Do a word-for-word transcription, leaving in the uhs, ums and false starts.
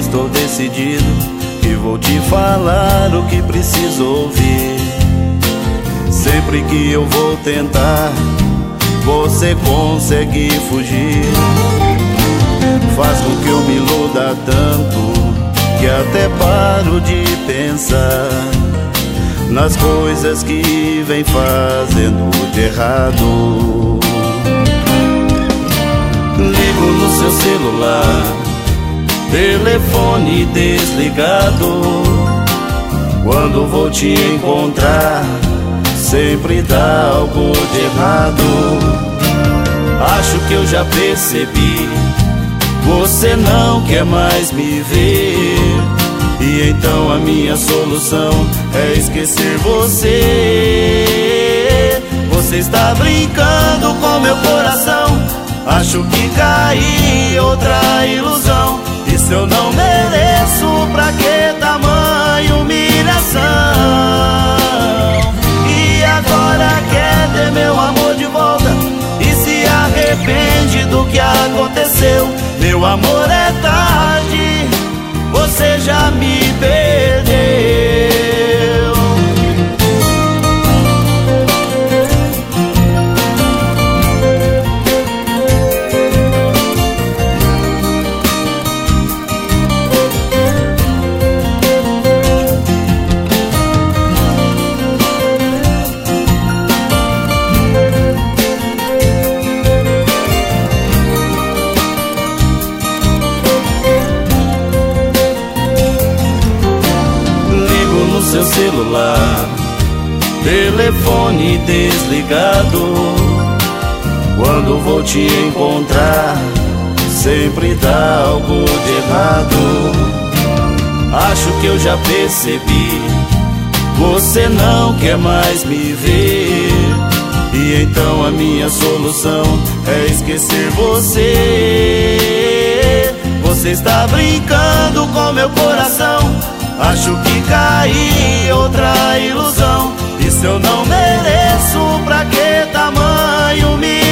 estou decidido e vou te falar o que preciso ouvir. Sempre que eu vou tentar, você consegue fugir. Faz com que eu me iluda tanto que até paro de pensar nas coisas que vem fazendo de errado. Ligo no seu celular, telefone desligado. Quando vou te encontrar, sempre dá algo de errado. Acho que eu já percebi, você não quer mais me ver. E então a minha solução é esquecer você. Você está brincando com meu coração, acho que caí em outra ilusão. Isso eu não mereço, pra que tamanha humilhação? E agora quer ter meu amor de volta e se arrepende do que aconteceu. Meu amor, é tarde, você já me perdeu. Seu celular, telefone desligado. Quando vou te encontrar, sempre dá algo de errado. Acho que eu já percebi, você não quer mais me ver. E então a minha solução é esquecer você. Você está brincando com meu coração, acho que caí em outra ilusão. Isso eu não mereço, pra que tamanho humilhação?